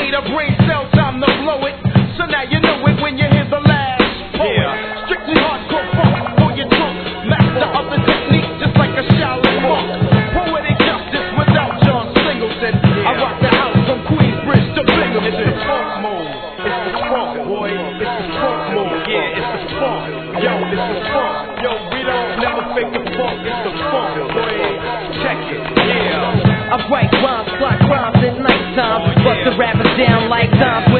need a brain cell time to blow it. So now you know it when you hear the last poet. Strictly hardcore funk for your trunk. Master of the technique just like a Shaolin monk. Poetic justice without John Singleton. I rock the house from Queensbridge to Binghamton. It's the funk mode. It's the funk, boy. It's the funk mode. Yeah, it's the funk. Yo, it's the funk. Yo, we don't never fake the funk. It's the funk, boy. Check it. Yeah. I write rhymes, block rhymes at nighttime. Bust the rappers down like dimes.